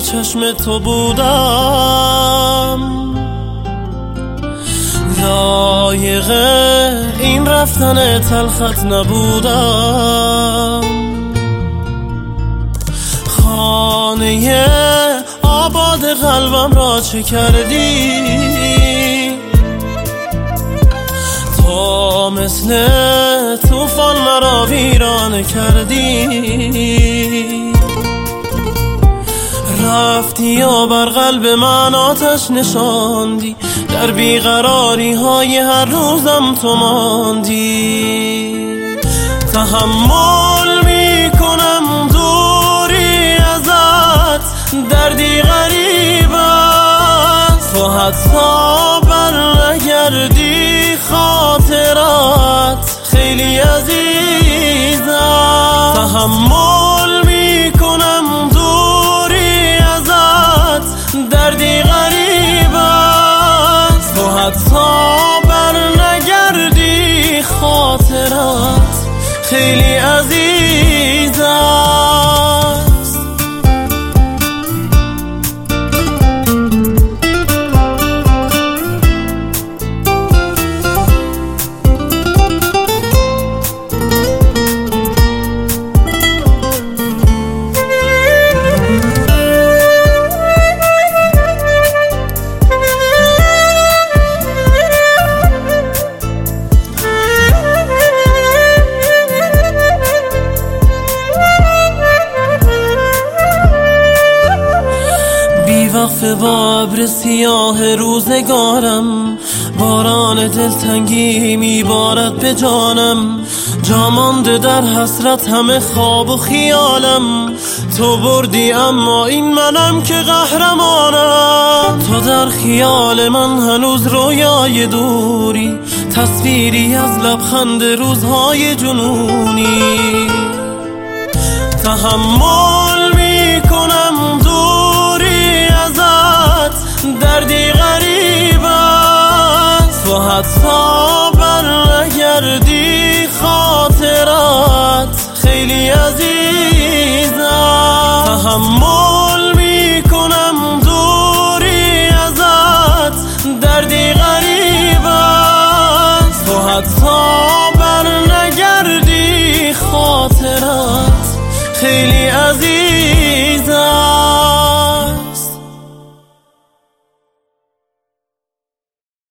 چشم تو بودم، لایق این رفتن تلخت نبودم. خانه آباد قلبم را چه کردی؟ تو مثل طوفان مرا ویران کردی. رفتی و بر قلب من آتش نشاندی، در بیقراری های هر روزم تو ماندی. تحمل میکنم دوری ازت، دردی غریب است. تو حتی بر نگردی خاطرات خیلی عزیزم. تحمل میکنم دوری ازت، دردی غریب است. تو حتی بر نگردی خاطرات خیلی عزیزم. وقف با ابر سیاه روزگارم، باران دلتنگی میبارد به جانم. جا مانده در حسرت همه خواب و خیالم. تو بردی اما این منم که قهرمانم. تو در خیال من هنوز رویای دوری، تصویری از لبخند روزهای جنونی. تحمل میکنم دوری ازت، دردی غریب است. تو حتی بر نگردی خاطرات خیلی عزیزم. تحمل میکنم دوری ازت، دردی غریب است. تو حتی بر نگردی خاطرات خیلی عزیزم.